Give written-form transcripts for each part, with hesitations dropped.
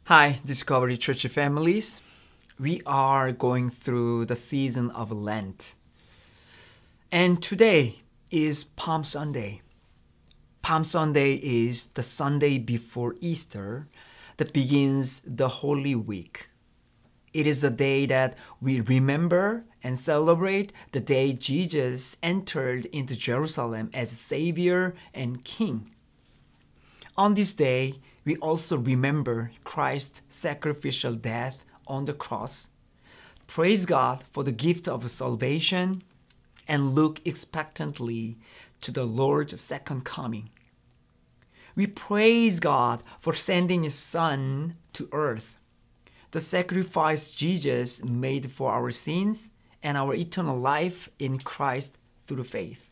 Hi, Discovery Church families. We are going through the season of Lent. And today is Palm Sunday. Palm Sunday is the Sunday before Easter that begins the Holy Week. It is a day that we remember and celebrate the day Jesus entered into Jerusalem as Savior and King. On this day, we also remember Christ's sacrificial death on the cross, praise God for the gift of salvation, and look expectantly to the Lord's second coming. We praise God for sending His Son to earth, the sacrifice Jesus made for our sins and our eternal life in Christ through faith.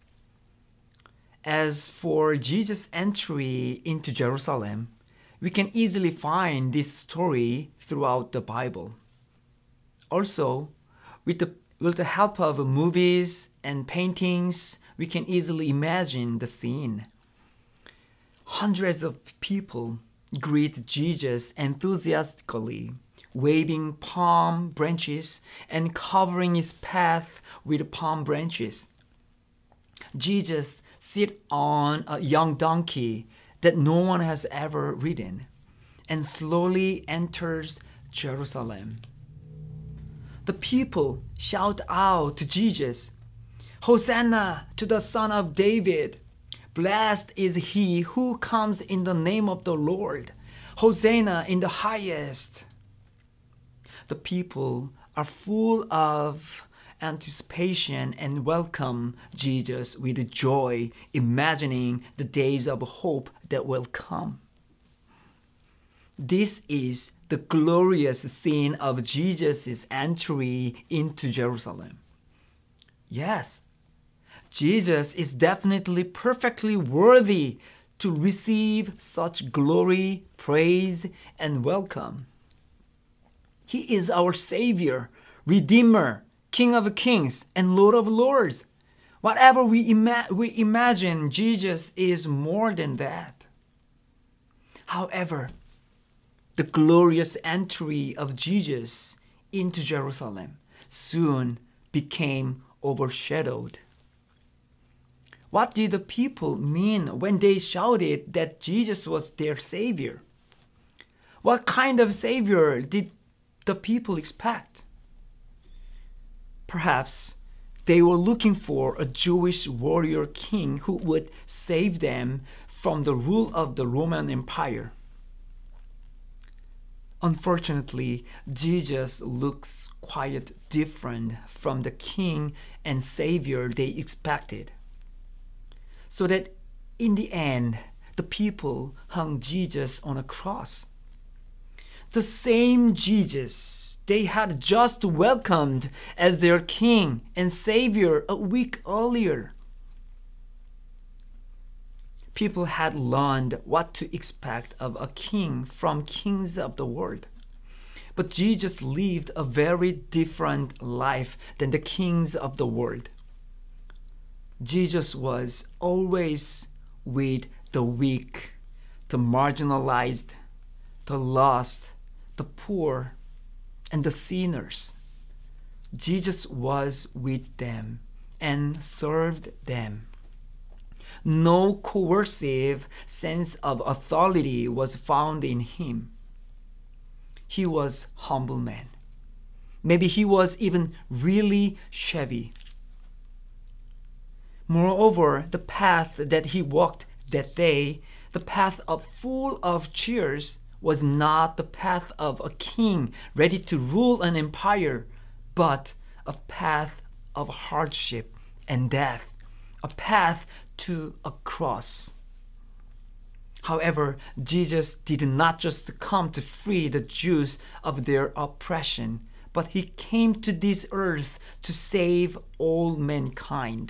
As for Jesus' entry into Jerusalem, we can easily find this story throughout the Bible. Also, with the help of movies and paintings, we can easily imagine the scene. Hundreds of people greet Jesus enthusiastically, waving palm branches and covering his path with palm branches. Jesus sits on a young donkey that no one has ever ridden and slowly enters Jerusalem. The people shout out to Jesus, "Hosanna to the Son of David! Blessed is he who comes in the name of the Lord! Hosanna in the highest!" The people are full of anticipation and welcome Jesus with joy, imagining the days of hope that will come. This is the glorious scene of Jesus' entry into Jerusalem. Yes, Jesus is definitely perfectly worthy to receive such glory, praise, and welcome. He is our Savior, Redeemer, King of Kings, and Lord of Lords. Whatever we imagine, Jesus is more than that. However, the glorious entry of Jesus into Jerusalem soon became overshadowed. What did the people mean when they shouted that Jesus was their Savior? What kind of Savior did the people expect? Perhaps they were looking for a Jewish warrior king who would save them from the rule of the Roman Empire. Unfortunately, Jesus looks quite different from the king and savior they expected. So that in the end, the people hung Jesus on a cross. The same Jesus they had just welcomed as their king and savior a week earlier. People had learned what to expect of a king from kings of the world. But Jesus lived a very different life than the kings of the world. Jesus was always with the weak, the marginalized, the lost, the poor, and the sinners. Jesus was with them and served them. No coercive sense of authority was found in him. He was a humble man. Maybe he was even really shabby. Moreover, the path that he walked that day, the path full of cheers, was not the path of a king ready to rule an empire, but a path of hardship and death, a path to a cross. However, Jesus did not just come to free the Jews of their oppression, but he came to this earth to save all mankind.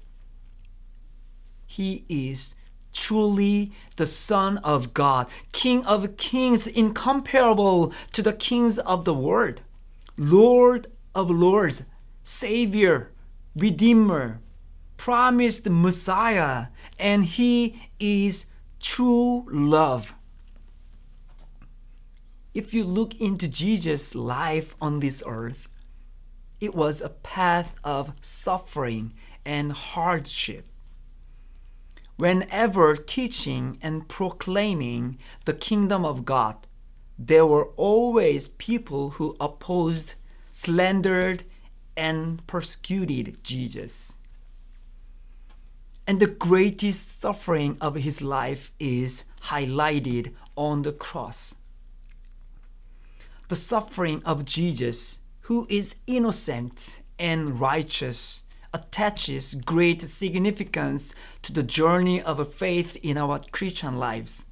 He is truly the Son of God, King of Kings, incomparable to the kings of the world, Lord of Lords, Savior, Redeemer, promised Messiah, and He is true love. If you look into Jesus' life on this earth, it was a path of suffering and hardship. Whenever teaching and proclaiming the kingdom of God, there were always people who opposed, slandered, and persecuted Jesus. And the greatest suffering of his life is highlighted on the cross. The suffering of Jesus, who is innocent and righteous, attaches great significance to the journey of faith in our Christian lives.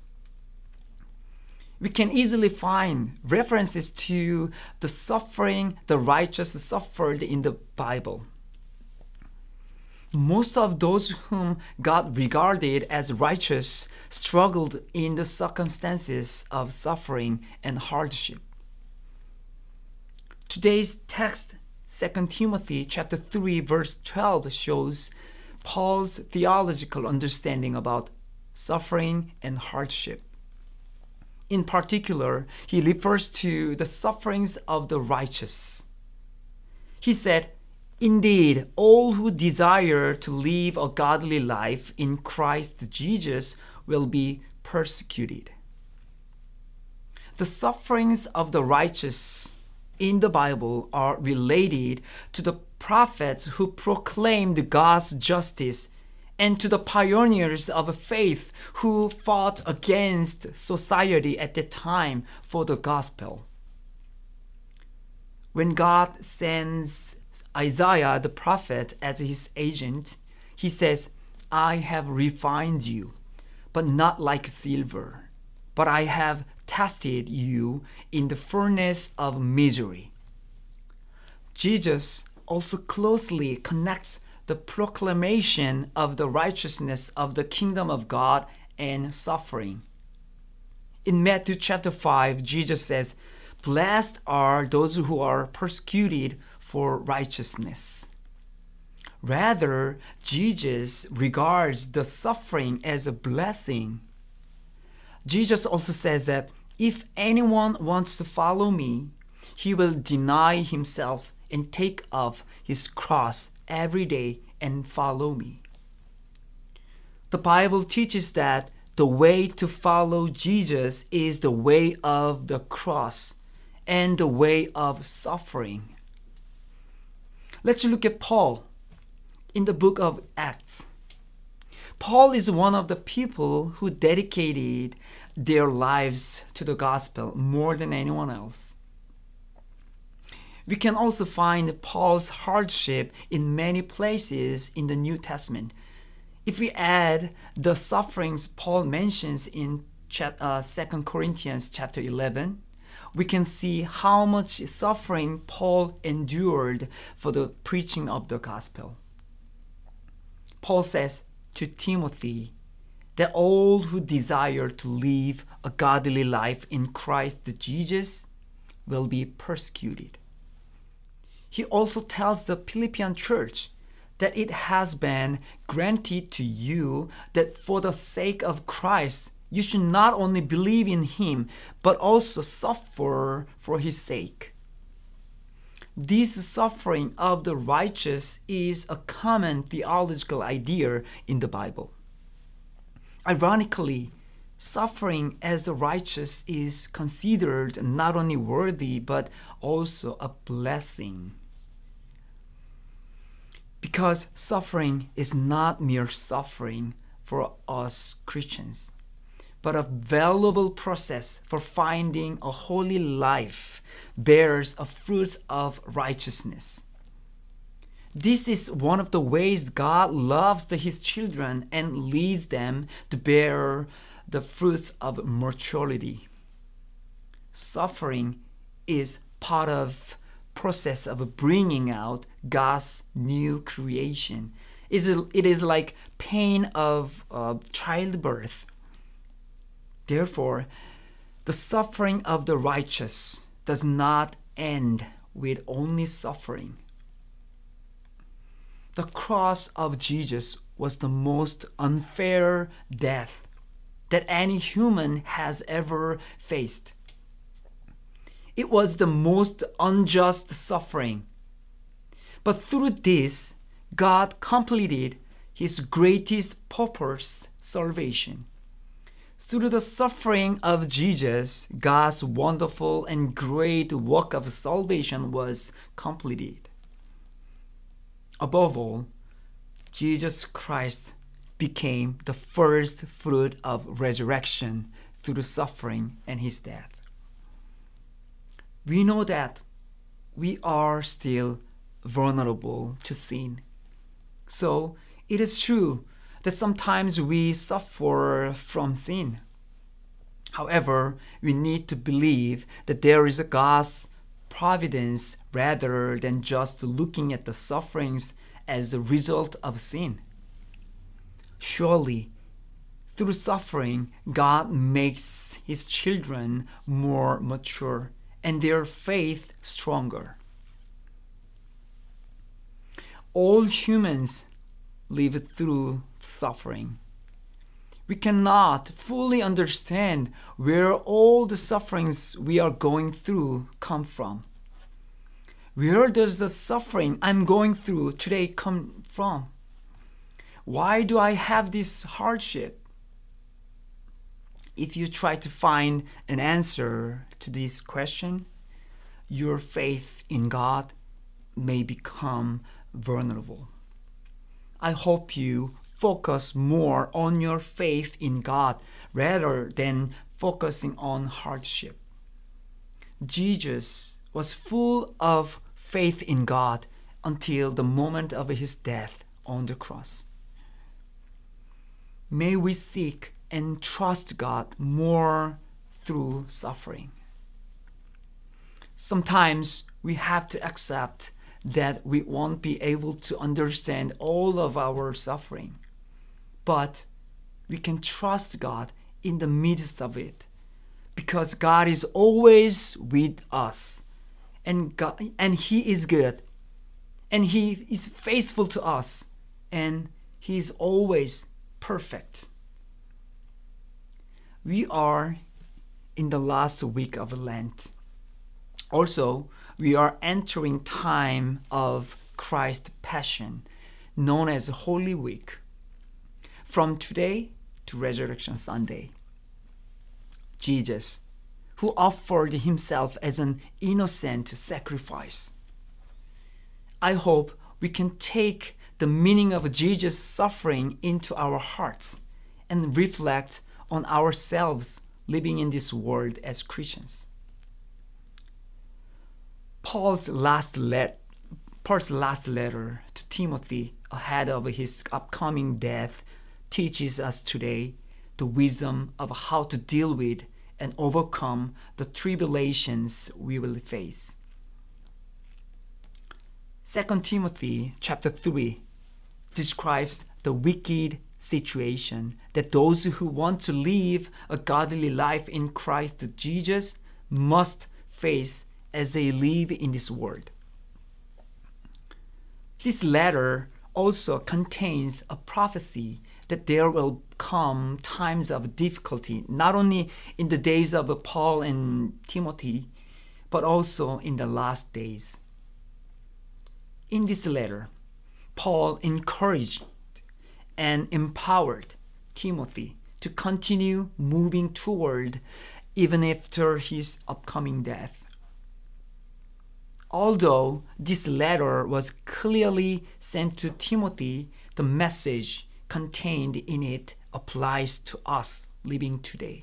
We can easily find references to the suffering the righteous suffered in the Bible. Most of those whom God regarded as righteous struggled in the circumstances of suffering and hardship. Today's text, 2 Timothy chapter 3 verse 12, shows Paul's theological understanding about suffering and hardship. In particular, he refers to the sufferings of the righteous. He said, "Indeed, all who desire to live a godly life in Christ Jesus will be persecuted." The sufferings of the righteous in the Bible are related to the prophets who proclaimed God's justice and to the pioneers of faith who fought against society at the time for the gospel. When God sends Isaiah the prophet as his agent, he says, "I have refined you, but not like silver, but I have tested you in the furnace of misery." Jesus also closely connects the proclamation of the righteousness of the kingdom of God and suffering. In Matthew chapter 5, Jesus says, "Blessed are those who are persecuted for righteousness." Rather, Jesus regards the suffering as a blessing. Jesus also says that if anyone wants to follow me, he will deny himself and take up his cross every day and follow me. The Bible teaches that the way to follow Jesus is the way of the cross and the way of suffering. Let's look at Paul in the book of Acts. Paul is one of the people who dedicated their lives to the gospel more than anyone else. We can also find Paul's hardship in many places in the New Testament. If we add the sufferings Paul mentions in 2 Corinthians chapter 11, we can see how much suffering Paul endured for the preaching of the gospel. Paul says to Timothy that all who desire to live a godly life in Christ Jesus will be persecuted. He also tells the Philippian church that it has been granted to you that for the sake of Christ, you should not only believe in him, but also suffer for his sake. This suffering of the righteous is a common theological idea in the Bible. Ironically, suffering as the righteous is considered not only worthy, but also a blessing. Because suffering is not mere suffering for us Christians, but a valuable process for finding a holy life bears a fruit of righteousness. This is one of the ways God loves his children and leads them to bear the fruit of maturity. Suffering is part of process of bringing out God's new creation. It is like pain of childbirth. Therefore, the suffering of the righteous does not end with only suffering. The cross of Jesus was the most unfair death that any human has ever faced. It was the most unjust suffering. But through this, God completed His greatest purpose, salvation. Through the suffering of Jesus, God's wonderful and great work of salvation was completed. Above all, Jesus Christ became the first fruit of resurrection through suffering and His death. We know that we are still vulnerable to sin. So it is true that sometimes we suffer from sin. However, we need to believe that there is a God's providence rather than just looking at the sufferings as a result of sin. Surely, through suffering, God makes His children more mature and their faith stronger. All humans live through suffering. We cannot fully understand where all the sufferings we are going through come from. Where does the suffering I'm going through today come from? Why do I have this hardship? If you try to find an answer to this question, your faith in God may become vulnerable. I hope you focus more on your faith in God rather than focusing on hardship. Jesus was full of faith in God until the moment of His death on the cross. May we seek and trust God more through suffering. Sometimes we have to accept that we won't be able to understand all of our suffering, but we can trust God in the midst of it, because God is always with us, and He is good, and He is faithful to us, and He is always perfect. We are in the last week of Lent. Also, we are entering time of Christ's Passion, known as Holy Week, from today to Resurrection Sunday. Jesus, who offered Himself as an innocent sacrifice. I hope we can take the meaning of Jesus' suffering into our hearts and reflect on ourselves living in this world as Christians. Paul's last letter to Timothy ahead of his upcoming death teaches us today the wisdom of how to deal with and overcome the tribulations we will face. 2 Timothy chapter 3 describes the wicked situation that those who want to live a godly life in Christ Jesus must face as they live in this world. This letter also contains a prophecy that there will come times of difficulty, not only in the days of Paul and Timothy, but also in the last days. In this letter, Paul encouraged and empowered Timothy to continue moving toward even after his upcoming death. Although this letter was clearly sent to Timothy, the message contained in it applies to us living today.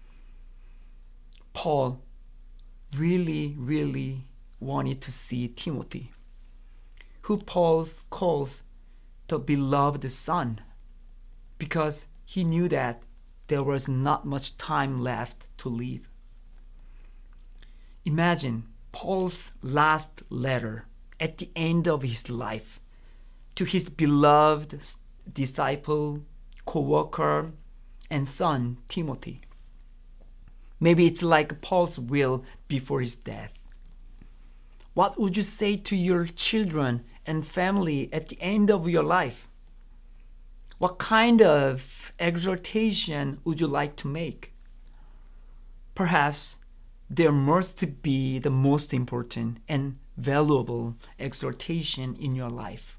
Paul really wanted to see Timothy, who Paul calls the beloved son, because he knew that there was not much time left to live. Imagine Paul's last letter at the end of his life to his beloved disciple, co-worker, and son, Timothy. Maybe it's like Paul's will before his death. What would you say to your children and family at the end of your life? What kind of exhortation would you like to make? Perhaps there must be the most important and valuable exhortation in your life.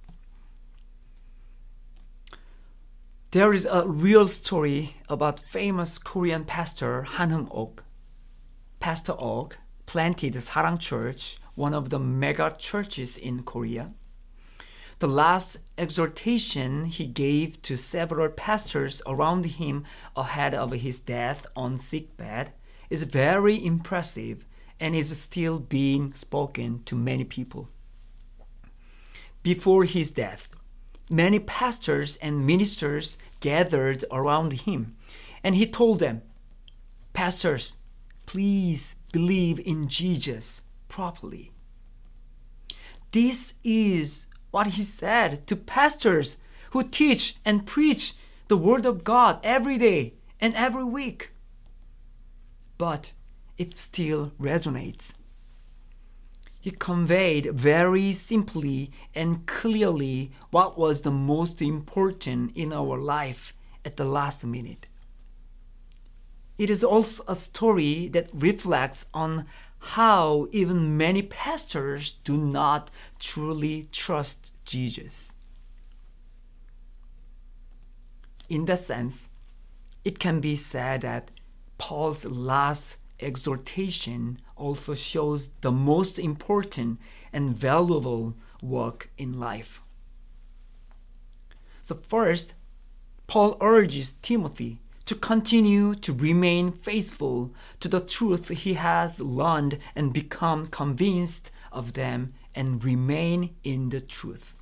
There is a real story about famous Korean pastor Han Hung-ok. Pastor Ok planted Sarang Church, one of the mega churches in Korea. The last exhortation he gave to several pastors around him ahead of his death on sickbed is very impressive and is still being spoken to many people. Before his death, many pastors and ministers gathered around him, and he told them, "Pastors, please believe in Jesus properly." This is what he said to pastors who teach and preach the Word of God every day and every week. But it still resonates. He conveyed very simply and clearly what was the most important in our life at the last minute. It is also a story that reflects on how even many pastors do not truly trust Jesus. In that sense, it can be said that Paul's last exhortation also shows the most important and valuable work in life. So first, Paul urges Timothy to continue to remain faithful to the truth he has learned and become convinced of them and remain in the truth.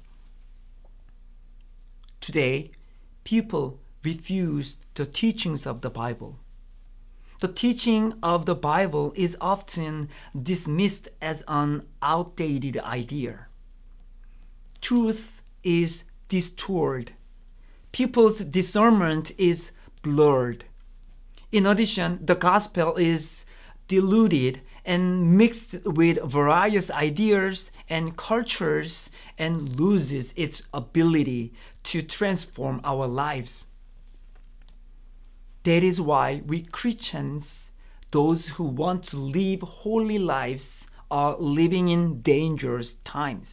Today, people refuse the teachings of the Bible. The teaching of the Bible is often dismissed as an outdated idea. Truth is distorted. People's discernment is blurred. In addition, the gospel is diluted and mixed with various ideas and cultures and loses its ability to transform our lives. That is why we Christians, those who want to live holy lives, are living in dangerous times.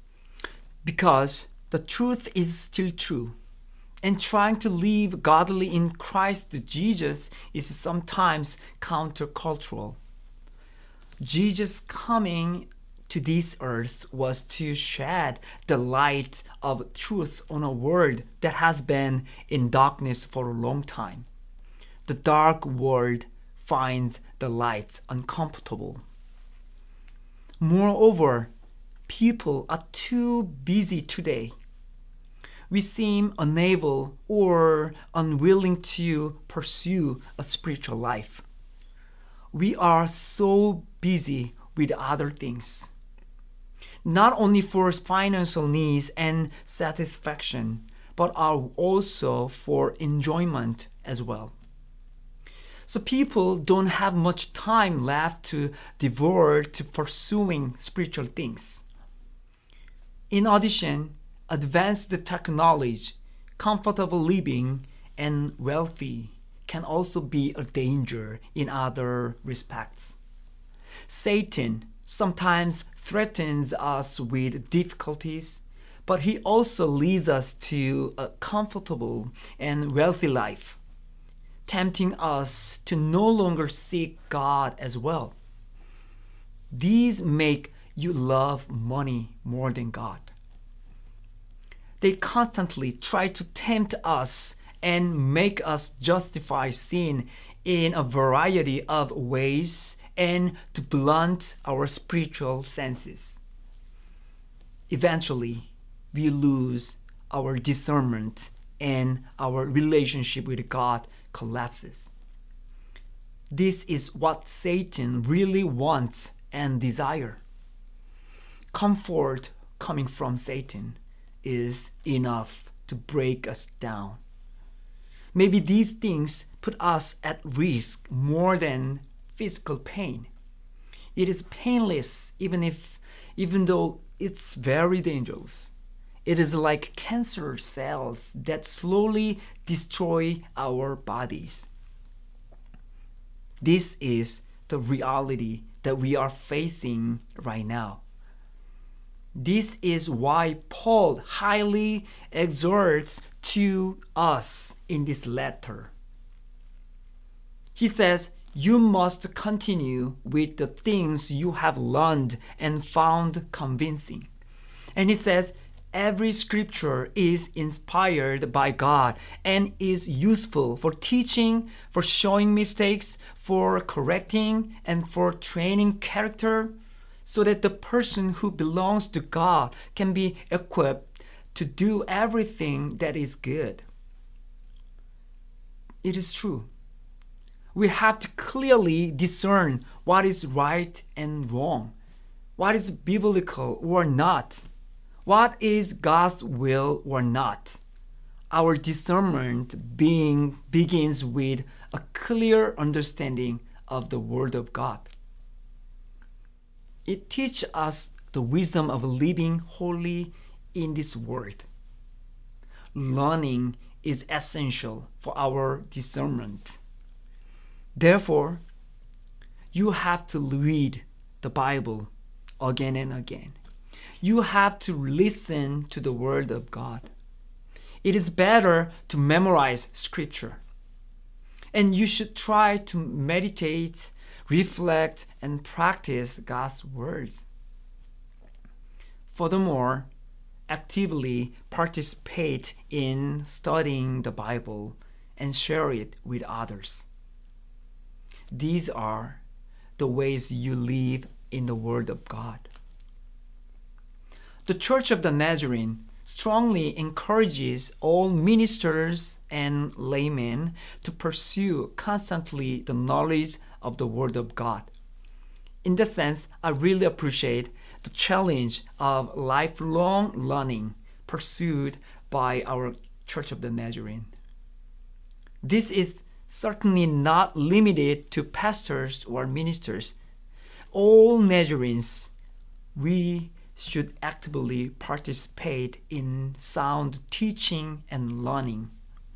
Because the truth is still true, and trying to live godly in Christ Jesus is sometimes countercultural. Jesus coming to this earth was to shed the light of truth on a world that has been in darkness for a long time. The dark world finds the light uncomfortable. Moreover, people are too busy today. We seem unable or unwilling to pursue a spiritual life. We are so busy with other things, not only for financial needs and satisfaction, but are also for enjoyment as well. So people don't have much time left to devote to pursuing spiritual things. In addition, advanced technology, comfortable living, and wealthy can also be a danger in other respects. Satan sometimes threatens us with difficulties, but he also leads us to a comfortable and wealthy life, tempting us to no longer seek God as well. These make you love money more than God. They constantly try to tempt us and make us justify sin in a variety of ways and to blunt our spiritual senses. Eventually, we lose our discernment and our relationship with God collapses. This is what Satan really wants and desires. Comfort coming from Satan is enough to break us down. Maybe these things put us at risk more than physical pain. It is painless even though it's very dangerous. It is like cancer cells that slowly destroy our bodies. This is the reality that we are facing right now. This is why Paul highly exhorts to us in this letter. He says, you must continue with the things you have learned and found convincing. And he says, every scripture is inspired by God and is useful for teaching, for showing mistakes, for correcting, and for training character, so that the person who belongs to God can be equipped to do everything that is good. It is true. We have to clearly discern what is right and wrong, what is biblical or not, what is God's will or not. Our discernment begins with a clear understanding of the Word of God. It teaches us the wisdom of living holy in this world. Learning is essential for our discernment. Therefore, you have to read the Bible again and again. You have to listen to the Word of God. It is better to memorize Scripture. And you should try to meditate, reflect, and practice God's words. Furthermore, actively participate in studying the Bible and share it with others. These are the ways you live in the Word of God. The Church of the Nazarene strongly encourages all ministers and laymen to pursue constantly the knowledge of the Word of God. In that sense, I really appreciate the challenge of lifelong learning pursued by our Church of the Nazarene. This is certainly not limited to pastors or ministers. All Nazarenes, we should actively participate in sound teaching and learning.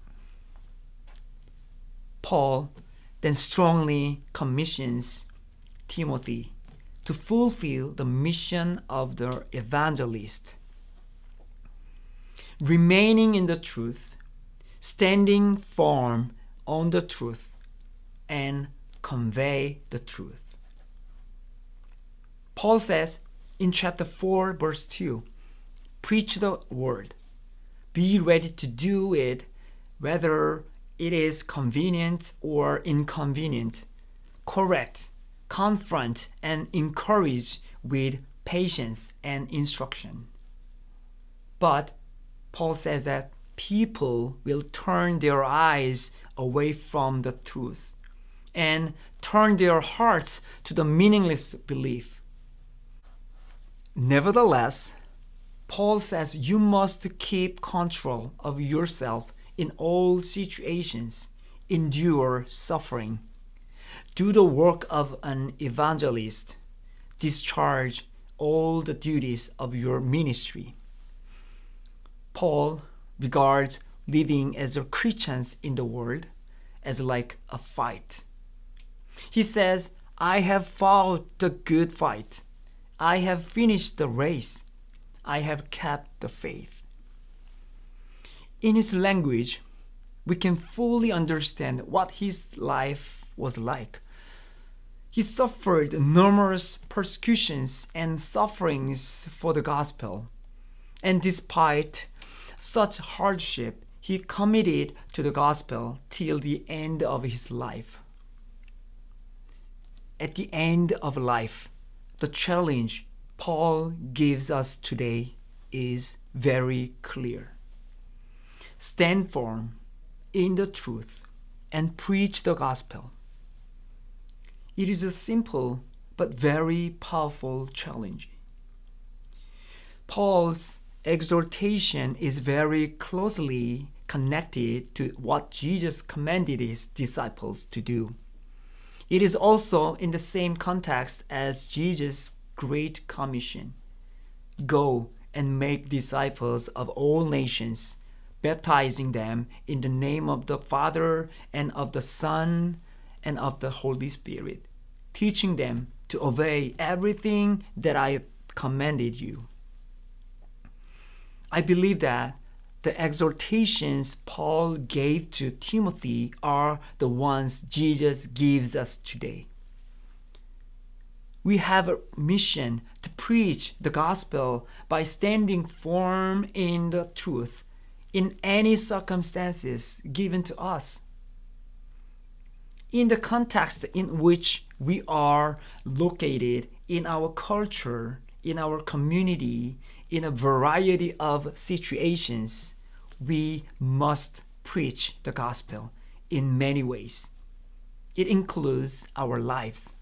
Paul then strongly commissions Timothy to fulfill the mission of the evangelist, remaining in the truth, standing firm on the truth, and convey the truth. Paul says in chapter 4, verse 2, preach the word. Be ready to do it, whether it is convenient or inconvenient. Correct, confront, and encourage with patience and instruction. But Paul says that people will turn their eyes away from the truth and turn their hearts to the meaningless belief. Nevertheless, Paul says you must keep control of yourself in all situations, endure suffering, do the work of an evangelist, discharge all the duties of your ministry. Paul regards living as a Christians in the world as like a fight. He says, I have fought the good fight. I have finished the race. I have kept the faith. In his language, we can fully understand what his life was like. He suffered numerous persecutions and sufferings for the gospel. And despite such hardship, he committed to the gospel till the end of his life. At the end of life, the challenge Paul gives us today is very clear. Stand firm in the truth and preach the gospel. It is a simple but very powerful challenge. Paul's exhortation is very closely connected to what Jesus commanded his disciples to do. It is also in the same context as Jesus' Great Commission. Go and make disciples of all nations, baptizing them in the name of the Father and of the Son and of the Holy Spirit, teaching them to obey everything that I commanded you. I believe that the exhortations Paul gave to Timothy are the ones Jesus gives us today. We have a mission to preach the gospel by standing firm in the truth in any circumstances given to us. In the context in which we are located, in our culture, in our community, in a variety of situations, we must preach the gospel in many ways. It includes our lives.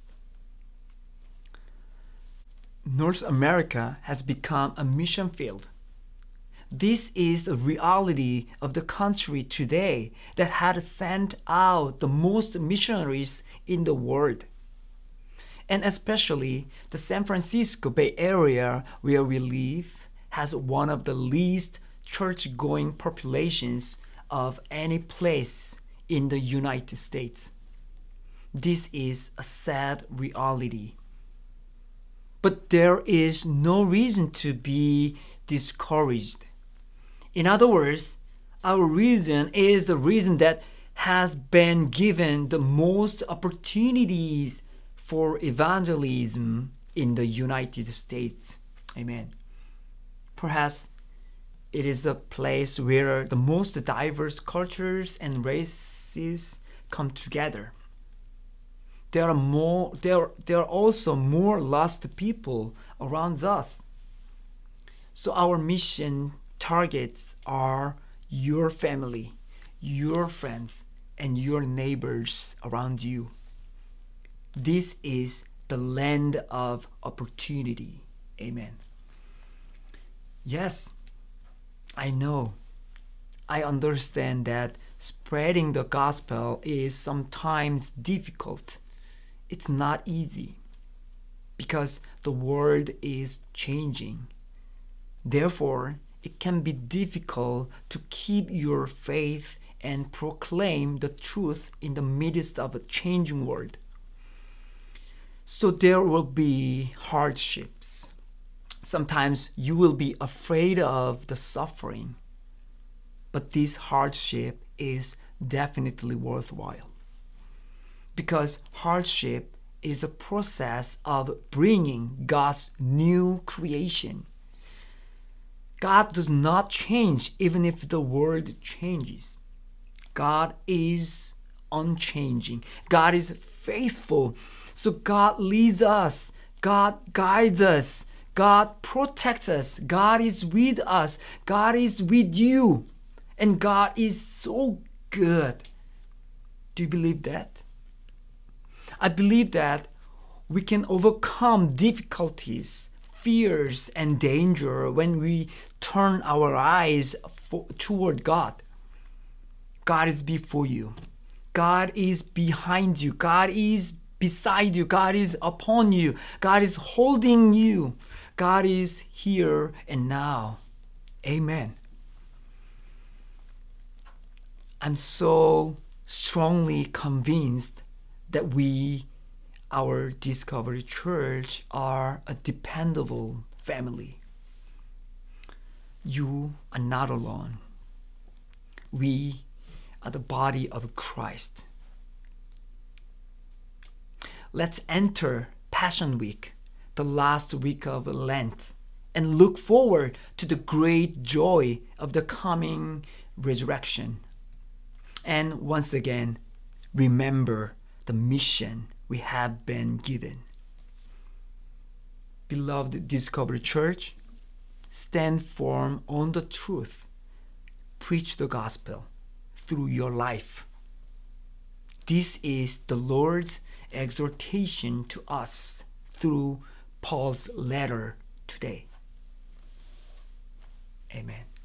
North America has become a mission field. This is the reality of the country today that had sent out the most missionaries in the world. And especially the San Francisco Bay Area where we live has one of the least church-going populations of any place in the United States. This is a sad reality. But there is no reason to be discouraged. In other words, our reason is the reason that has been given the most opportunities for evangelism in the United States. Amen. Perhaps it is the place where the most diverse cultures and races come together. There are also more lost people around us. So our mission targets are your family, your friends, and your neighbors around you. This is the land of opportunity. Amen. Yes, I know. I understand that spreading the gospel is sometimes difficult. It's not easy because the world is changing. Therefore, it can be difficult to keep your faith and proclaim the truth in the midst of a changing world. So there will be hardships. Sometimes you will be afraid of the suffering, but this hardship is definitely worthwhile. Because hardship is a process of bringing God's new creation. God does not change even if the world changes. God is unchanging. God is faithful. So God leads us. God guides us. God protects us. God is with us. God is with you. And God is so good. Do you believe that? I believe that we can overcome difficulties, fears, and danger when we turn our eyes toward God. God is before you. God is behind you. God is beside you. God is upon you. God is holding you. God is here and now. Amen. I'm so strongly convinced that we, our Discovery Church, are a dependable family. You are not alone. We are the body of Christ. Let's enter Passion Week, the last week of Lent, and look forward to the great joy of the coming resurrection. And once again, remember the mission we have been given. Beloved Discovery Church, stand firm on the truth. Preach the gospel through your life. This is the Lord's exhortation to us through Paul's letter today. Amen.